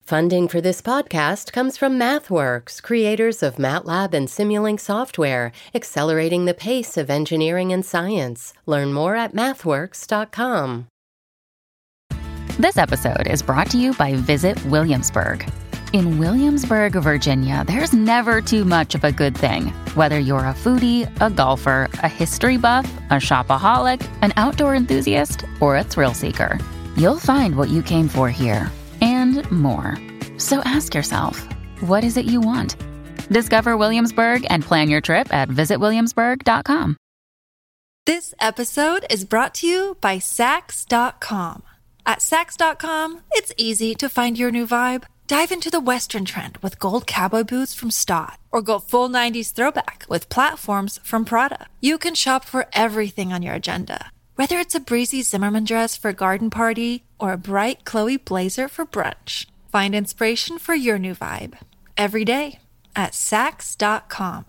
Funding for this podcast comes from MathWorks, creators of MATLAB and Simulink software, accelerating the pace of engineering and science. Learn more at mathworks.com. This episode is brought to you by Visit Williamsburg. In Williamsburg, Virginia, there's never too much of a good thing. Whether you're a foodie, a golfer, a history buff, a shopaholic, an outdoor enthusiast, or a thrill seeker, you'll find what you came for here and more. So ask yourself, what is it you want? Discover Williamsburg and plan your trip at visitwilliamsburg.com. This episode is brought to you by Saks.com. At Saks.com, it's easy to find your new vibe. Dive into the Western trend with gold cowboy boots from Staud, or go full 90s throwback with platforms from Prada. You can shop for everything on your agenda, whether it's a breezy Zimmermann dress for a garden party or a bright Chloe blazer for brunch. Find inspiration for your new vibe every day at Saks.com.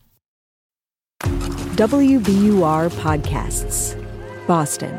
WBUR Podcasts, Boston.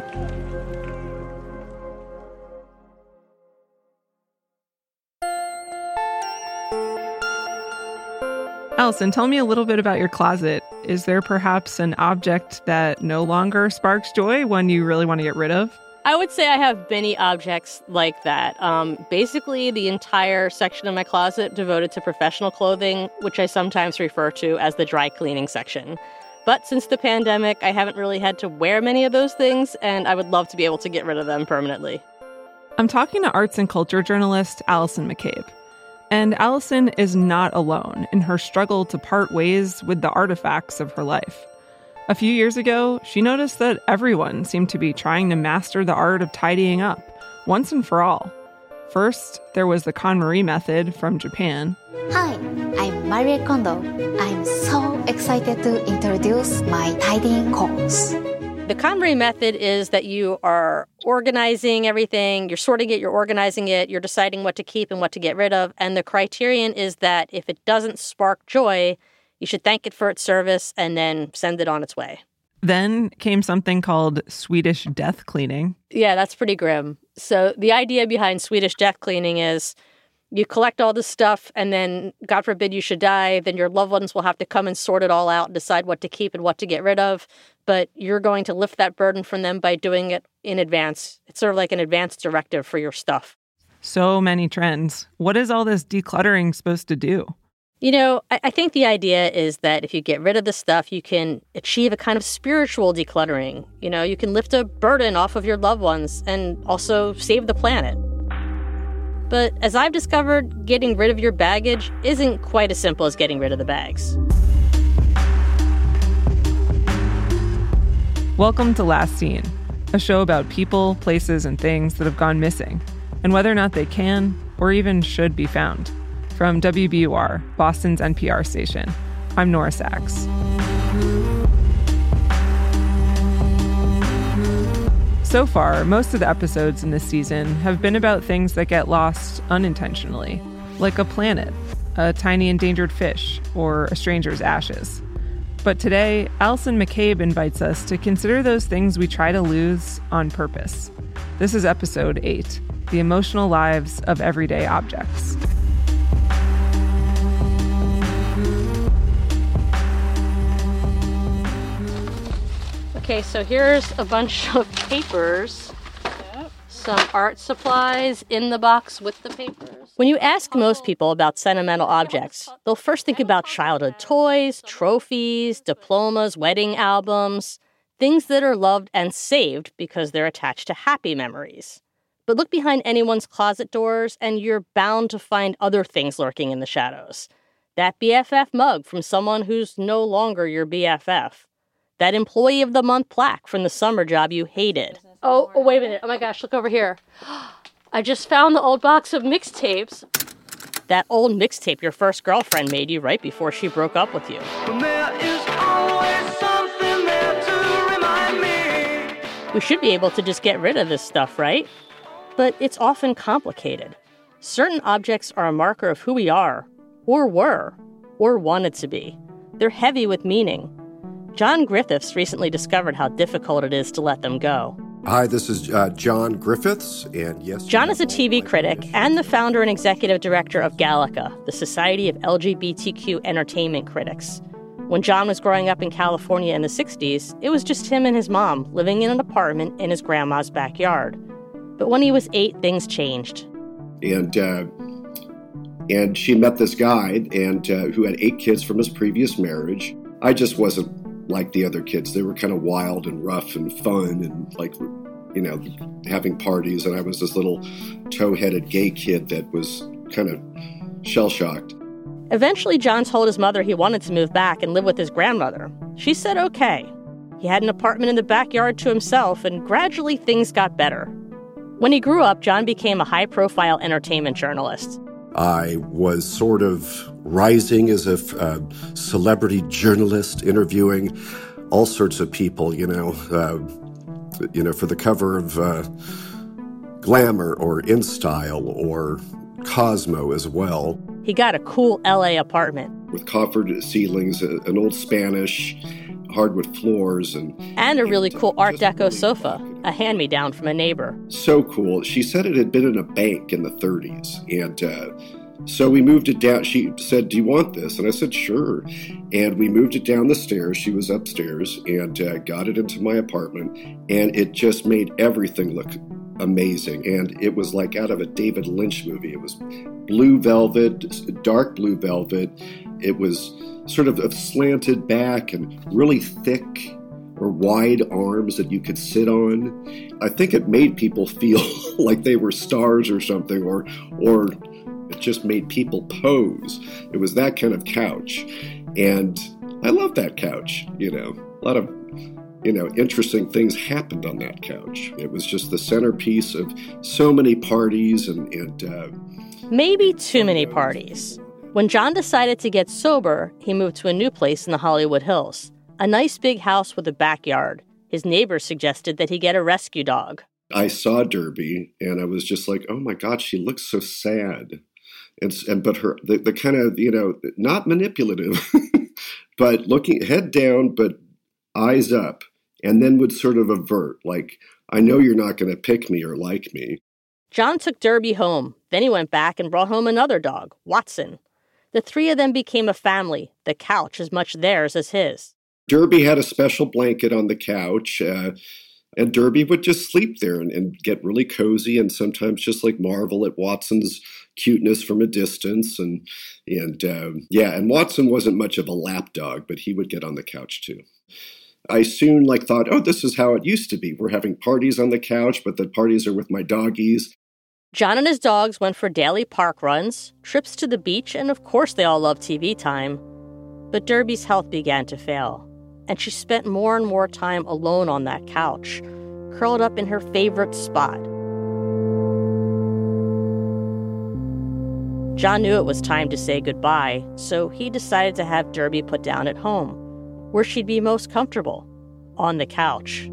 Allison, tell me a little bit about your closet. Is there perhaps an object that no longer sparks joy, one you really want to get rid of? I would say I have many objects like that. Basically, the entire section of my closet devoted to professional clothing, which I sometimes refer to as the dry cleaning section. But since the pandemic, I haven't really had to wear many of those things, and I would love to be able to get rid of them permanently. I'm talking to arts and culture journalist Allison McCabe. And Allison is not alone in her struggle to part ways with the artifacts of her life. A few years ago, she noticed that everyone seemed to be trying to master the art of tidying up, once and for all. First, there was the KonMari method from Japan. Hi, I'm Marie Kondo. I'm so excited to introduce my tidying course. The KonMari method is that you are organizing everything, you're sorting it, you're organizing it, you're deciding what to keep and what to get rid of. And the criterion is that if it doesn't spark joy, you should thank it for its service and then send it on its way. Then came something called Swedish death cleaning. Yeah, that's pretty grim. So the idea behind Swedish death cleaning is you collect all this stuff and then, God forbid you should die, then your loved ones will have to come and sort it all out and decide what to keep and what to get rid of. But you're going to lift that burden from them by doing it in advance. It's sort of like an advance directive for your stuff. So many trends. What is all this decluttering supposed to do? You know, I think the idea is that if you get rid of the stuff, you can achieve a kind of spiritual decluttering. You know, you can lift a burden off of your loved ones and also save the planet. But as I've discovered, getting rid of your baggage isn't quite as simple as getting rid of the bags. Welcome to Last Seen, a show about people, places, and things that have gone missing, and whether or not they can or even should be found. From WBUR, Boston's NPR station, I'm Nora Sachs. So far, most of the episodes in this season have been about things that get lost unintentionally, like a planet, a tiny endangered fish, or a stranger's ashes. But today, Allison McCabe invites us to consider those things we try to lose on purpose. This is episode 8, The Emotional Lives of Everyday Objects. Okay, so here's a bunch of papers, some art supplies in the box with the papers. When you ask most people about sentimental objects, they'll first think about childhood toys, trophies, diplomas, wedding albums, things that are loved and saved because they're attached to happy memories. But look behind anyone's closet doors and you're bound to find other things lurking in the shadows. That BFF mug from someone who's no longer your BFF. That Employee of the Month plaque from the summer job you hated. Oh, wait a minute. Oh my gosh, look over here. I just found the old box of mixtapes. That old mixtape your first girlfriend made you right before she broke up with you. There is always something there to remind me. We should be able to just get rid of this stuff, right? But it's often complicated. Certain objects are a marker of who we are, or were, or wanted to be. They're heavy with meaning. John Griffiths recently discovered how difficult it is to let them go. Hi, this is John Griffiths, and yes... John is a TV critic and the founder and executive director of Gallica, the Society of LGBTQ Entertainment Critics. When John was growing up in California in the 60s, it was just him and his mom living in an apartment in his grandma's backyard. But when he was 8, things changed. And she met this guy who had 8 kids from his previous marriage. I just wasn't like the other kids. They were kind of wild and rough and fun and having parties. And I was this little tow-headed gay kid that was kind of shell-shocked. Eventually, John told his mother he wanted to move back and live with his grandmother. She said okay. He had an apartment in the backyard to himself, and gradually things got better. When he grew up, John became a high-profile entertainment journalist. I was sort of rising as a celebrity journalist, interviewing all sorts of people, for the cover of Glamour or InStyle or Cosmo as well. He got a cool LA apartment. With coffered ceilings, an old Spanish, hardwood floors. And a really cool Art Deco sofa, a hand-me-down from a neighbor. So cool. She said it had been in a bank in the 30s. And so we moved it down. She said, "Do you want this?" And I said, "Sure." And we moved it down the stairs. She was upstairs and got it into my apartment. And it just made everything look amazing. And it was like out of a David Lynch movie. It was blue velvet, dark blue velvet. It was sort of a slanted back and really thick or wide arms that you could sit on. I think it made people feel like they were stars or something, or it just made people pose. It was that kind of couch. And I love that couch, A lot of, interesting things happened on that couch. It was just the centerpiece of so many parties and maybe too many parties. When John decided to get sober, he moved to a new place in the Hollywood Hills, a nice big house with a backyard. His neighbors suggested that he get a rescue dog. I saw Derby, and I was just like, oh my God, she looks so sad. But her, the kind of, not manipulative, but looking head down, but eyes up, and then would sort of avert, like, I know you're not going to pick me or like me. John took Derby home. Then he went back and brought home another dog, Watson. The 3 of them became a family, the couch as much theirs as his. Derby had a special blanket on the couch, and Derby would just sleep there and get really cozy and sometimes just like marvel at Watson's cuteness from a distance. And Watson wasn't much of a lap dog, but he would get on the couch too. I soon thought, oh, this is how it used to be. We're having parties on the couch, but the parties are with my doggies. John and his dogs went for daily park runs, trips to the beach, and of course they all loved TV time. But Derby's health began to fail, and she spent more and more time alone on that couch, curled up in her favorite spot. John knew it was time to say goodbye, so he decided to have Derby put down at home, where she'd be most comfortable, on the couch.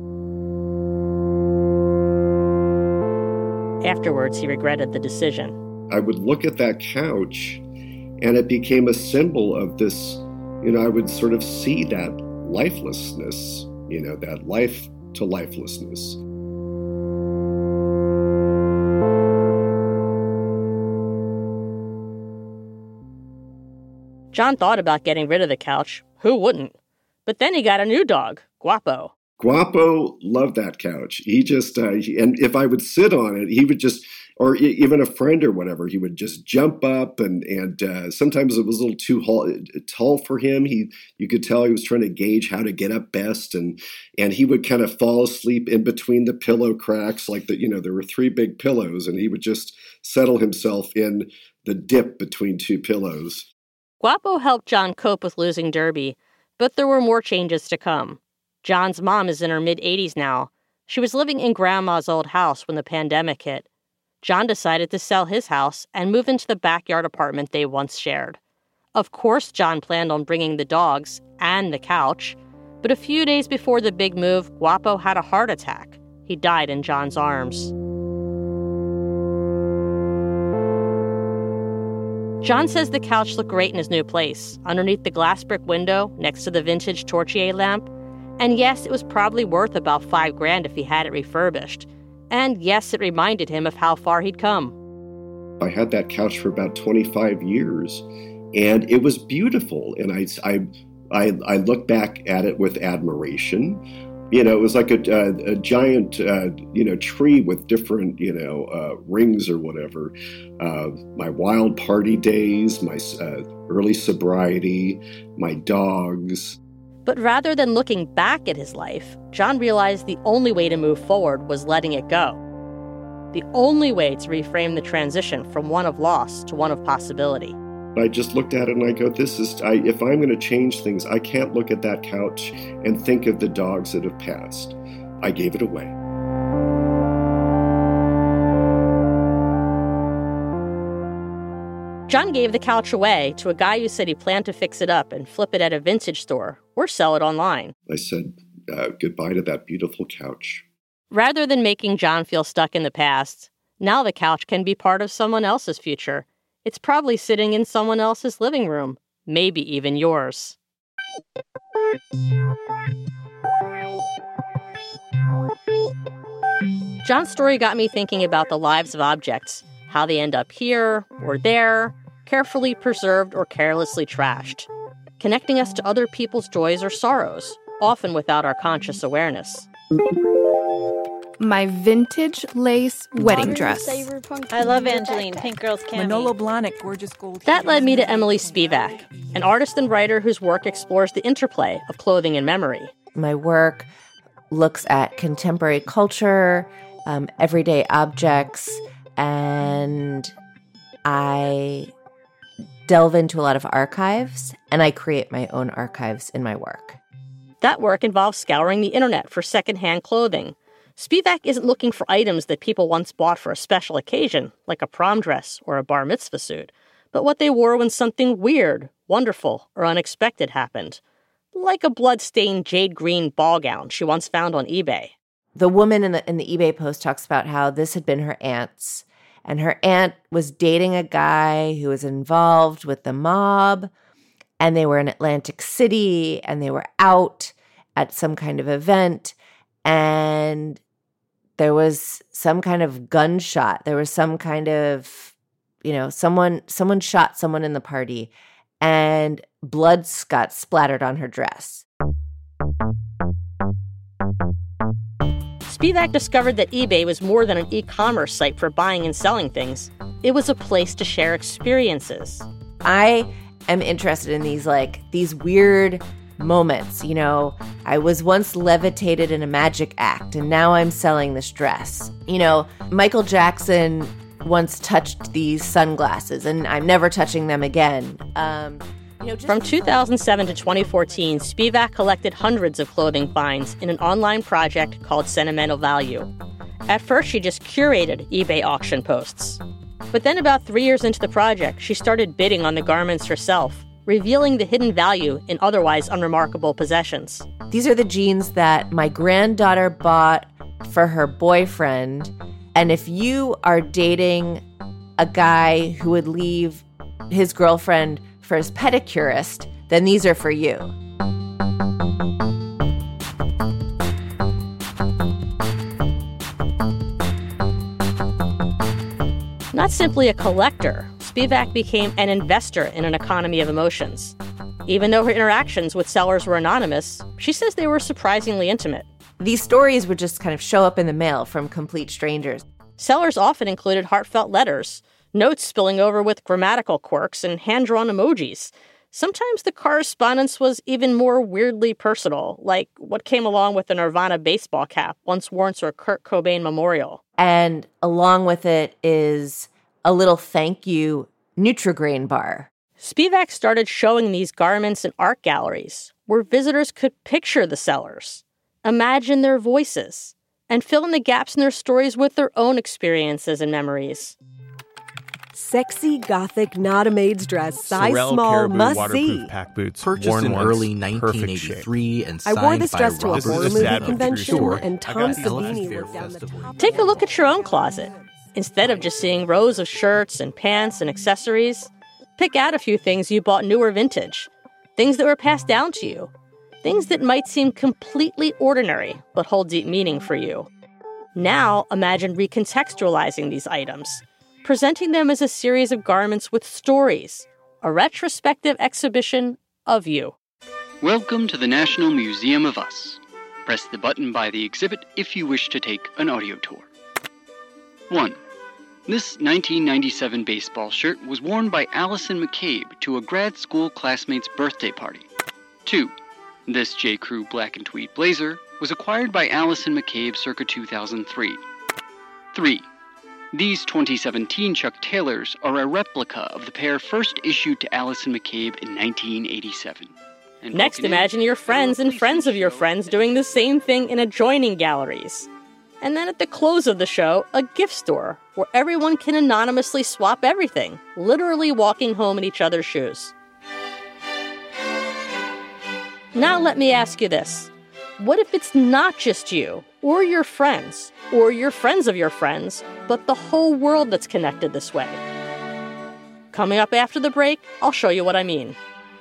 Afterwards, he regretted the decision. I would look at that couch, and it became a symbol of this, I would sort of see that lifelessness, that life to lifelessness. John thought about getting rid of the couch. Who wouldn't? But then he got a new dog, Guapo. Guapo loved that couch. He just, and if I would sit on it, he would just, or even a friend or whatever, he would just jump up and sometimes it was a little too tall for him. You could tell he was trying to gauge how to get up best, and he would kind of fall asleep in between the pillow cracks, like there were 3 big pillows, and he would just settle himself in the dip between 2 pillows. Guapo helped John cope with losing Derby, but there were more changes to come. John's mom is in her mid-80s now. She was living in Grandma's old house when the pandemic hit. John decided to sell his house and move into the backyard apartment they once shared. Of course, John planned on bringing the dogs and the couch, but a few days before the big move, Guapo had a heart attack. He died in John's arms. John says the couch looked great in his new place, underneath the glass brick window next to the vintage Torchier lamp, And yes, it was probably worth about $5,000 if he had it refurbished. And yes, it reminded him of how far he'd come. I had that couch for about 25 years, and it was beautiful. And I look back at it with admiration. You know, it was like a giant, tree with different, rings or whatever. My wild party days, my early sobriety, my dogs. But rather than looking back at his life, John realized the only way to move forward was letting it go. The only way to reframe the transition from one of loss to one of possibility. I just looked at it and I go, if I'm going to change things, I can't look at that couch and think of the dogs that have passed. I gave it away. John gave the couch away to a guy who said he planned to fix it up and flip it at a vintage store or sell it online. I said goodbye to that beautiful couch. Rather than making John feel stuck in the past, now the couch can be part of someone else's future. It's probably sitting in someone else's living room, maybe even yours. John's story got me thinking about the lives of objects, how they end up here or there, carefully preserved or carelessly trashed, connecting us to other people's joys or sorrows, often without our conscious awareness. My vintage lace wedding dress. I love Angeline, Pink Girls Cami. Manolo Blahnik, gorgeous gold. That led me to Emily Spivak, an artist and writer whose work explores the interplay of clothing and memory. My work looks at contemporary culture, everyday objects, and I delve into a lot of archives, and I create my own archives in my work. That work involves scouring the internet for secondhand clothing. Spivak isn't looking for items that people once bought for a special occasion, like a prom dress or a bar mitzvah suit, but what they wore when something weird, wonderful, or unexpected happened, like a blood-stained jade green ball gown she once found on eBay. The woman in the eBay post talks about how this had been her aunt's, and her aunt was dating a guy who was involved with the mob, and they were in Atlantic City, and they were out at some kind of event, and there was some kind of gunshot. There was some kind of, someone shot someone in the party, and blood got splattered on her dress. Spivak discovered that eBay was more than an e-commerce site for buying and selling things. It was a place to share experiences. I am interested in these weird moments. I was once levitated in a magic act, and now I'm selling this dress. Michael Jackson once touched these sunglasses, and I'm never touching them again. From 2007 to 2014, Spivak collected hundreds of clothing finds in an online project called Sentimental Value. At first, she just curated eBay auction posts. But then about 3 years into the project, she started bidding on the garments herself, revealing the hidden value in otherwise unremarkable possessions. These are the jeans that my granddaughter bought for her boyfriend. And if you are dating a guy who would leave his girlfriend for his pedicurist, then these are for you. Not simply a collector, Spivak became an investor in an economy of emotions. Even though her interactions with sellers were anonymous, she says they were surprisingly intimate. These stories would just kind of show up in the mail from complete strangers. Sellers often included heartfelt letters, notes spilling over with grammatical quirks and hand-drawn emojis. Sometimes the correspondence was even more weirdly personal, like what came along with the Nirvana baseball cap once worn to a Kurt Cobain memorial. And along with it is a little thank you Nutri-Grain bar. Spivak started showing these garments in art galleries where visitors could picture the sellers, imagine their voices, and fill in the gaps in their stories with their own experiences and memories. Sexy, gothic, not a maid's dress, size Sorel small, Caribou must waterproof see. Pack boots, Purchased worn in once, early 1983 and signed I wore this by dress to a Robert horror This is movie sad convention, store. and Tom I got Savini Fair looked down the Festival. top. Take a look at your own closet. Instead of just seeing rows of shirts and pants and accessories, pick out a few things you bought new or vintage, things that were passed down to you, Things that might seem completely ordinary, but hold deep meaning for you. Now, imagine recontextualizing these items, presenting them as a series of garments with stories, a retrospective exhibition of you. Welcome to the National Museum of Us. Press the button by the exhibit if you wish to take an audio tour. 1. This 1997 baseball shirt was worn by Allison McCabe to a grad school classmate's birthday party. 2. This J. Crew black and tweed blazer was acquired by Allison McCabe circa 2003. 3. These 2017 Chuck Taylors are a replica of the pair first issued to Allison McCabe in 1987. And next, imagine your friends and friends of your friends doing the same thing in adjoining galleries. And then at the close of the show, a gift store where everyone can anonymously swap everything, literally walking home in each other's shoes. Now let me ask you this. What if it's not just you, or your friends, or your friends of your friends, but the whole world that's connected this way? Coming up after the break, I'll show you what I mean.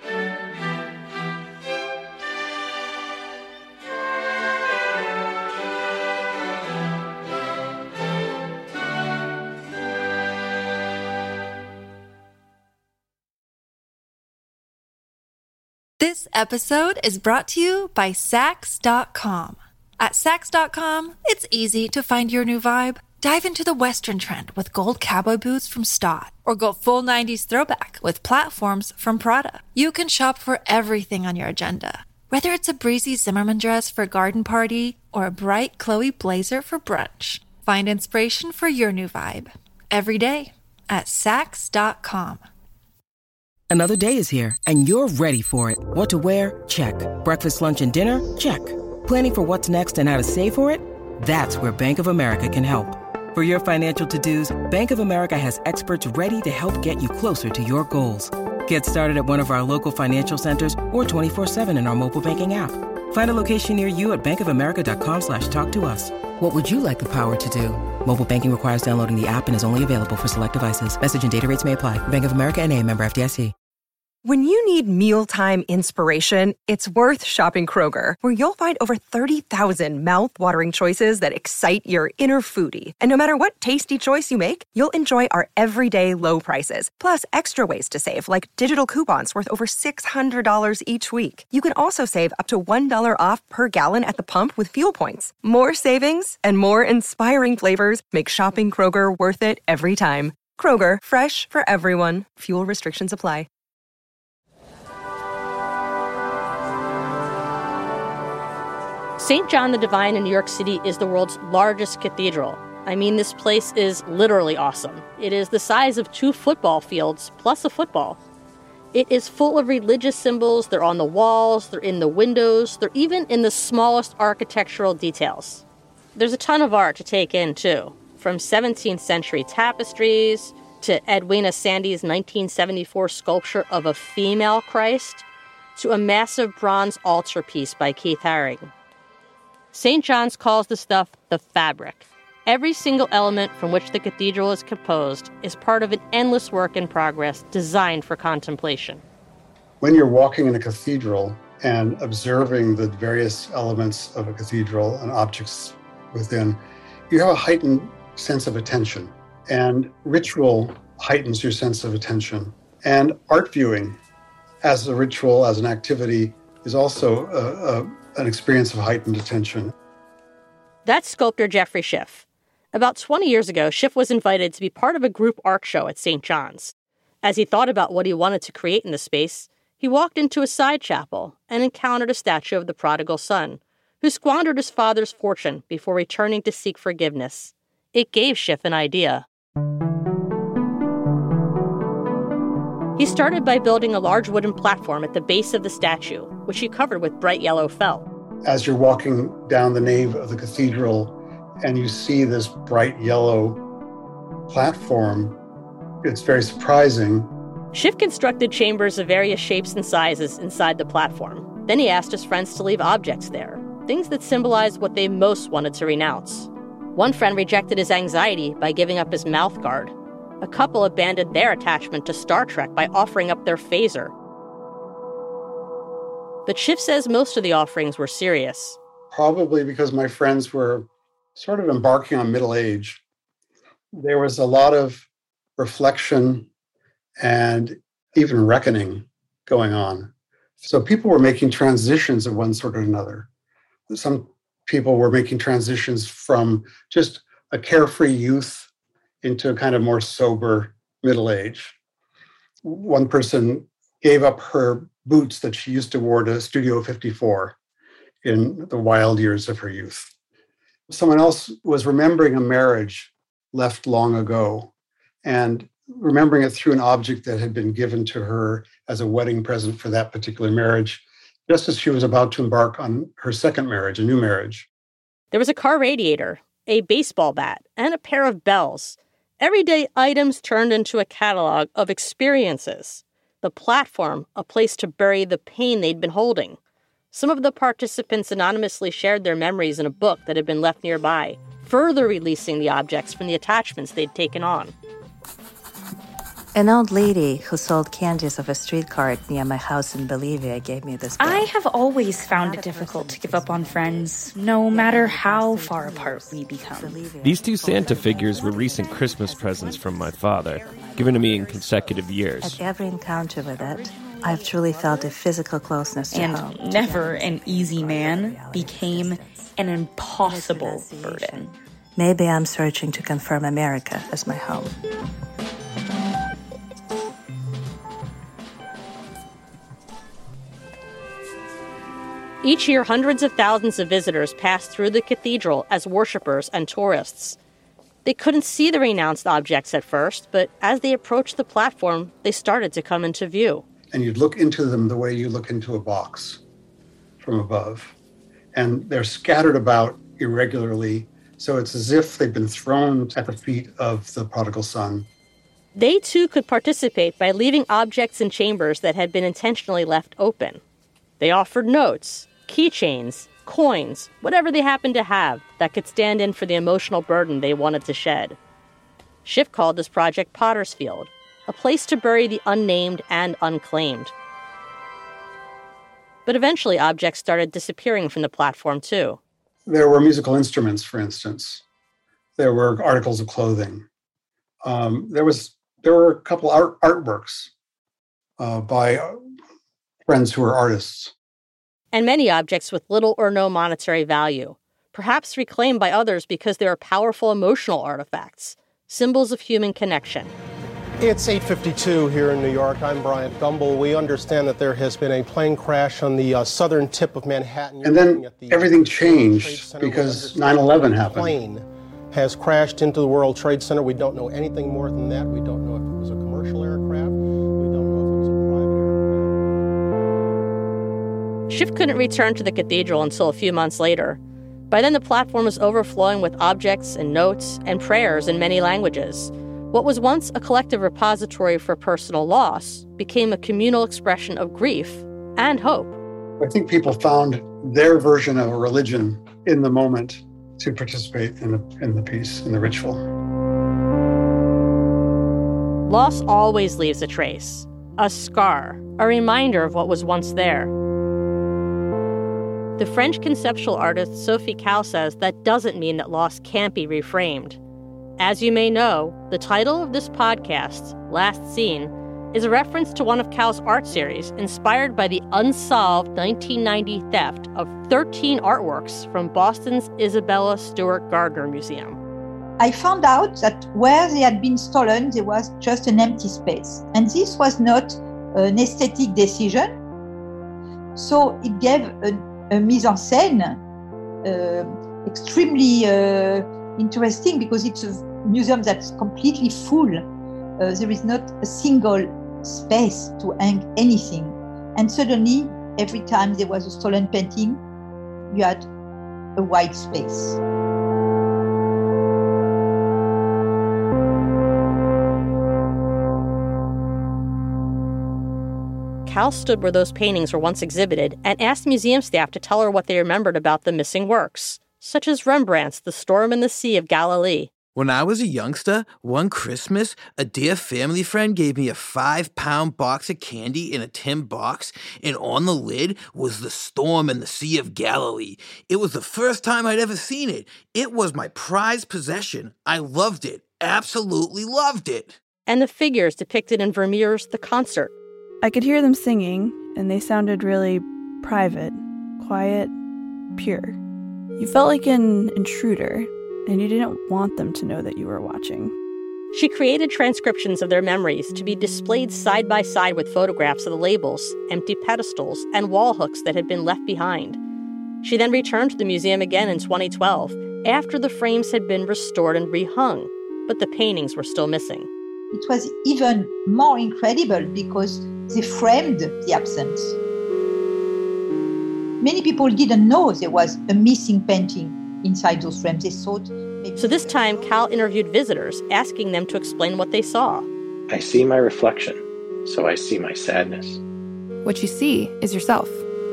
This episode is brought to you by Saks.com. At Saks.com, it's easy to find your new vibe. Dive into the Western trend with gold cowboy boots from Stott, or go full 90s throwback with platforms from Prada. You can shop for everything on your agenda, whether it's a breezy Zimmermann dress for a garden party or a bright Chloe blazer for brunch. Find inspiration for your new vibe every day at Saks.com. Another day is here, and you're ready for it. What to wear? Check. Breakfast, lunch, and dinner? Check. Planning for what's next and how to save for it? That's where Bank of America can help. For your financial to-dos, Bank of America has experts ready to help get you closer to your goals. Get started at one of our local financial centers or 24/7 in our mobile banking app. Find a location near you at bankofamerica.com/talktous. What would you like the power to do? Mobile banking requires downloading the app and is only available for select devices. Message and data rates may apply. Bank of America N.A., member FDIC. When you need mealtime inspiration, it's worth shopping Kroger, where you'll find over 30,000 mouth-watering choices that excite your inner foodie. And no matter what tasty choice you make, you'll enjoy our everyday low prices, plus extra ways to save, like digital coupons worth over $600 each week. You can also save up to $1 off per gallon at the pump with fuel points. More savings and more inspiring flavors make shopping Kroger worth it every time. Kroger, fresh for everyone. Fuel restrictions apply. St. John the Divine in New York City is the world's largest cathedral. I mean, this place is literally awesome. It is the size of 2 football fields plus a football. It is full of religious symbols. They're on the walls, they're in the windows, they're even in the smallest architectural details. There's a ton of art to take in, too, from 17th century tapestries to Edwina Sandy's 1974 sculpture of a female Christ to a massive bronze altarpiece by Keith Haring. St. John's calls the stuff the fabric. Every single element from which the cathedral is composed is part of an endless work in progress designed for contemplation. When you're walking in a cathedral and observing the various elements of a cathedral and objects within, you have a heightened sense of attention. And ritual heightens your sense of attention. And art viewing as a ritual, as an activity, is also an experience of heightened attention. That's sculptor Jeffrey Schiff. About 20 years ago, Schiff was invited to be part of a group art show at St. John's. As he thought about what he wanted to create in the space, he walked into a side chapel and encountered a statue of the prodigal son, who squandered his father's fortune before returning to seek forgiveness. It gave Schiff an idea. He started by building a large wooden platform at the base of the statue, which he covered with bright yellow felt. As you're walking down the nave of the cathedral and you see this bright yellow platform, it's very surprising. Schiff constructed chambers of various shapes and sizes inside the platform. Then he asked his friends to leave objects there, things that symbolized what they most wanted to renounce. One friend rejected his anxiety by giving up his mouth guard. A couple abandoned their attachment to Star Trek by offering up their phaser. But Schiff says most of the offerings were serious. Probably because my friends were sort of embarking on middle age. There was a lot of reflection and even reckoning going on. So people were making transitions of one sort or another. Some people were making transitions from just a carefree youth into a kind of more sober middle age. One person gave up her boots that she used to wear to Studio 54 in the wild years of her youth. Someone else was remembering a marriage left long ago and remembering it through an object that had been given to her as a wedding present for that particular marriage, just as she was about to embark on her second marriage, a new marriage. There was a car radiator, a baseball bat, and a pair of bells. Everyday items turned into a catalog of experiences. The platform, a place to bury the pain they'd been holding. Some of the participants anonymously shared their memories in a book that had been left nearby, further releasing the objects from the attachments they'd taken on. An old lady who sold candies off a street cart near my house in Bolivia gave me this book. I have always found it difficult to give up on friends, no matter how far apart we become. These two Santa figures were recent Christmas presents from my father, given to me in consecutive years. At every encounter with it, I've truly felt a physical closeness to home. And never an easy man became an impossible burden. Maybe I'm searching to confirm America as my home. Each year, hundreds of thousands of visitors pass through the cathedral as worshippers and tourists. They couldn't see the renounced objects at first, but as they approached the platform, they started to come into view. And you'd look into them the way you look into a box from above. And they're scattered about irregularly, so it's as if they've been thrown at the feet of the prodigal son. They, too, could participate by leaving objects in chambers that had been intentionally left open. They offered notes, keychains, coins, whatever they happened to have that could stand in for the emotional burden they wanted to shed. Schiff called this project Potter's Field, a place to bury the unnamed and unclaimed. But eventually objects started disappearing from the platform, too. There were musical instruments, for instance. There were articles of clothing. There were a couple artworks by friends who were artists. And many objects with little or no monetary value, perhaps reclaimed by others because they are powerful emotional artifacts, symbols of human connection. It's 8:52 here in New York. I'm Bryant Gumbel. We understand that there has been a plane crash on the southern tip of Manhattan. And then everything changed because 9/11 happened. The plane has crashed into the World Trade Center. We don't know anything more than that. We don't know if it was a commercial aircraft. Schiff couldn't return to the cathedral until a few months later. By then, the platform was overflowing with objects and notes and prayers in many languages. What was once a collective repository for personal loss became a communal expression of grief and hope. I think people found their version of a religion in the moment to participate in the piece, in the ritual. Loss always leaves a trace, a scar, a reminder of what was once there. The French conceptual artist Sophie Calle says that doesn't mean that loss can't be reframed. As you may know, the title of this podcast, Last Seen, is a reference to one of Calle's art series inspired by the unsolved 1990 theft of 13 artworks from Boston's Isabella Stewart Gardner Museum. I found out that where they had been stolen, there was just an empty space. And this was not an aesthetic decision. So it gave a mise en scène extremely interesting because it's a museum that's completely full. There is not a single space to hang anything. And suddenly, every time there was a stolen painting, you had a white space. Calle stood where those paintings were once exhibited and asked museum staff to tell her what they remembered about the missing works, such as Rembrandt's The Storm in the Sea of Galilee. When I was a youngster, one Christmas, a dear family friend gave me a 5-pound box of candy in a tin box, and on the lid was the storm in the Sea of Galilee. It was the first time I'd ever seen it. It was my prized possession. I loved it. Absolutely loved it. And the figures depicted in Vermeer's The Concert. I could hear them singing, and they sounded really private, quiet, pure. You felt like an intruder, and you didn't want them to know that you were watching. She created transcriptions of their memories to be displayed side by side with photographs of the labels, empty pedestals, and wall hooks that had been left behind. She then returned to the museum again in 2012, after the frames had been restored and rehung, but the paintings were still missing. It was even more incredible because they framed the absence. Many people didn't know there was a missing painting inside those frames. They thought maybe... So this time, Cal interviewed visitors, asking them to explain what they saw. I see my reflection, so I see my sadness. What you see is yourself.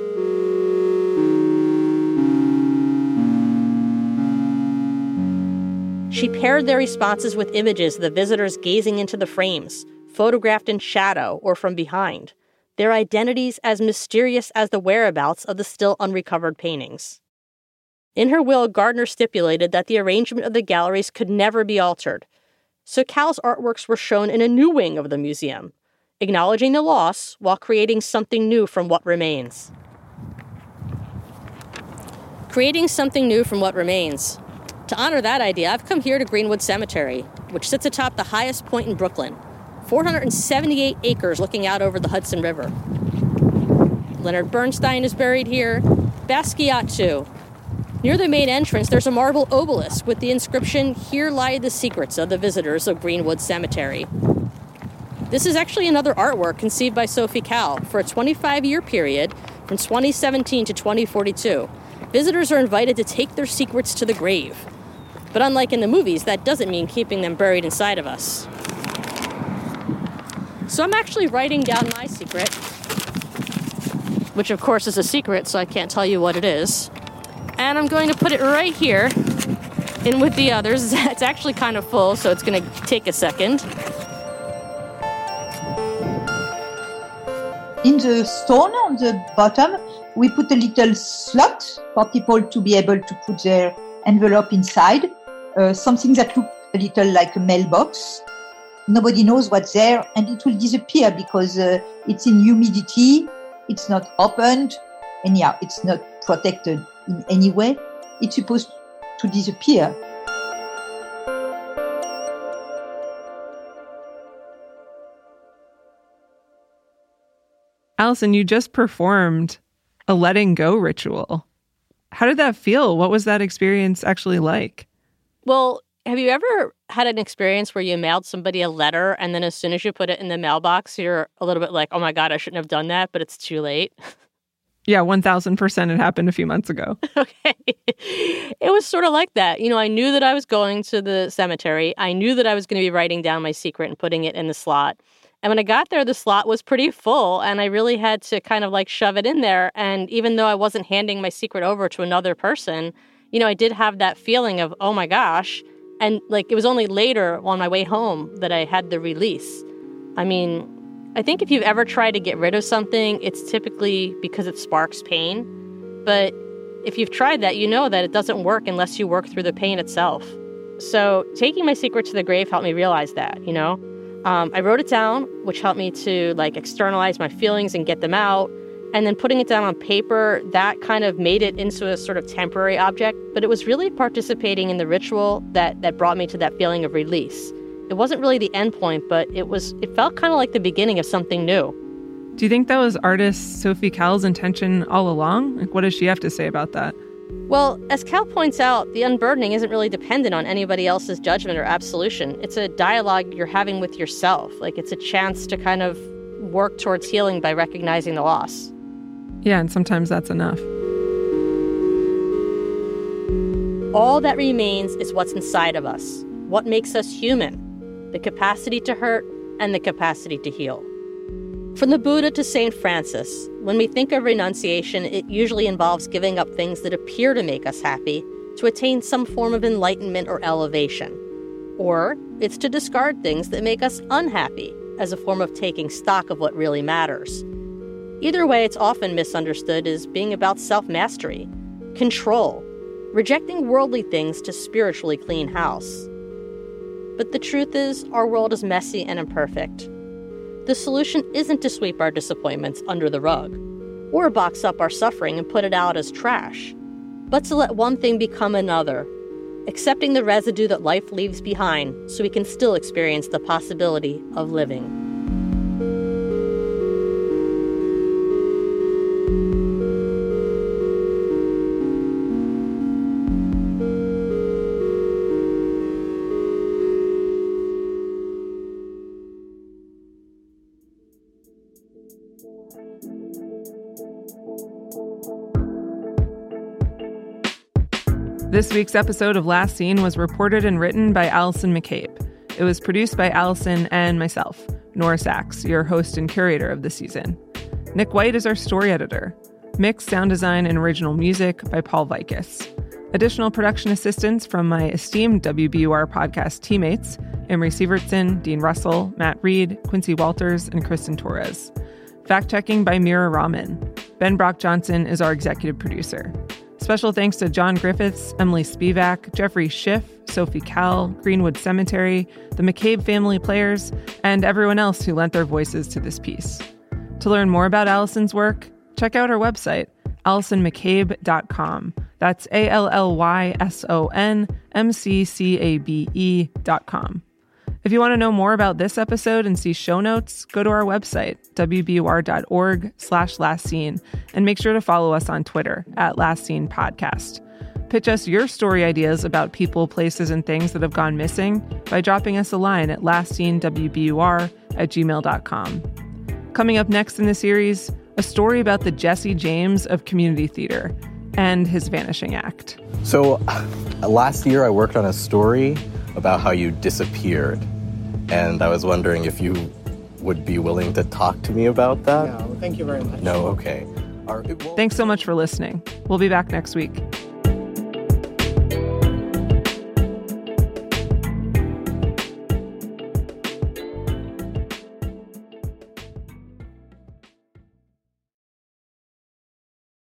She paired their responses with images of the visitors gazing into the frames, photographed in shadow or from behind, their identities as mysterious as the whereabouts of the still unrecovered paintings. In her will, Gardner stipulated that the arrangement of the galleries could never be altered, so Cal's artworks were shown in a new wing of the museum, acknowledging the loss while creating something new from what remains. Creating something new from what remains. To honor that idea, I've come here to Greenwood Cemetery, which sits atop the highest point in Brooklyn, 478 acres looking out over the Hudson River. Leonard Bernstein is buried here, Basquiat too. Near the main entrance, there's a marble obelisk with the inscription, "Here lie the secrets of the visitors of Greenwood Cemetery." This is actually another artwork conceived by Sophie Calle for a 25-year period from 2017 to 2042. Visitors are invited to take their secrets to the grave. But unlike in the movies, that doesn't mean keeping them buried inside of us. So I'm actually writing down my secret, which of course is a secret, so I can't tell you what it is. And I'm going to put it right here in with the others. It's actually kind of full, so it's going to take a second. In the stone on the bottom, we put a little slot for people to be able to put their envelope inside, something that looked a little like a mailbox. Nobody knows what's there, and it will disappear because it's in humidity, it's not opened, and yeah, it's not protected in any way. It's supposed to disappear. Allison, you just performed a letting go ritual. How did that feel? What was that experience actually like? Well, have you ever had an experience where you mailed somebody a letter and then as soon as you put it in the mailbox, you're a little bit like, oh my God, I shouldn't have done that, but it's too late? Yeah, 1,000%. It happened a few months ago. Okay. It was sort of like that. You know, I knew that I was going to the cemetery. I knew that I was going to be writing down my secret and putting it in the slot. And when I got there, the slot was pretty full, and I really had to kind of like shove it in there. And even though I wasn't handing my secret over to another person, you know, I did have that feeling of, oh my gosh. And like, it was only later on my way home that I had the release. I mean, I think if you've ever tried to get rid of something, it's typically because it sparks pain. But if you've tried that, you know that it doesn't work unless you work through the pain itself. So taking my secret to the grave helped me realize that, you know. I wrote it down, which helped me to like externalize my feelings and get them out. And then putting it down on paper, that kind of made it into a sort of temporary object. But it was really participating in the ritual that brought me to that feeling of release. It wasn't really the end point, but it felt kind of like the beginning of something new. Do you think that was artist Sophie Calle's intention all along? Like, what does she have to say about that? Well, as Calle points out, the unburdening isn't really dependent on anybody else's judgment or absolution. It's a dialogue you're having with yourself. Like, it's a chance to kind of work towards healing by recognizing the loss. Yeah, and sometimes that's enough. All that remains is what's inside of us, what makes us human. The capacity to hurt, and the capacity to heal. From the Buddha to St. Francis, when we think of renunciation, it usually involves giving up things that appear to make us happy to attain some form of enlightenment or elevation. Or it's to discard things that make us unhappy as a form of taking stock of what really matters. Either way, it's often misunderstood as being about self-mastery, control, rejecting worldly things to spiritually clean house. But the truth is, our world is messy and imperfect. The solution isn't to sweep our disappointments under the rug, or box up our suffering and put it out as trash, but to let one thing become another, accepting the residue that life leaves behind so we can still experience the possibility of living. This week's episode of Last Seen was reported and written by Allison McCabe. It was produced by Allison and myself, Nora Sachs, your host and curator of the season. Nick White is our story editor. Mixed sound design and original music by Paul Vikis. Additional production assistance from my esteemed WBUR podcast teammates, Emery Sievertson, Dean Russell, Matt Reed, Quincy Walters, and Kristen Torres. Fact-checking by Mira Rahman. Ben Brock Johnson is our executive producer. Special thanks to John Griffiths, Emily Spivak, Jeffrey Schiff, Sophie Cowell, Greenwood Cemetery, the McCabe family players, and everyone else who lent their voices to this piece. To learn more about Allison's work, check out her website, AllisonMcCabe.com. That's ALLYSONMCCABE.com. If you want to know more about this episode and see show notes, go to our website, wbur.org/lastscene, and make sure to follow us on Twitter @LastScenePodcast. Pitch us your story ideas about people, places, and things that have gone missing by dropping us a line at lastscenewbur@gmail.com. Coming up next in the series, a story about the Jesse James of community theater and his vanishing act. So last year I worked on a story about how you disappeared, and I was wondering if you would be willing to talk to me about that. No, thank you very much. No, okay. Thanks so much for listening. We'll be back next week.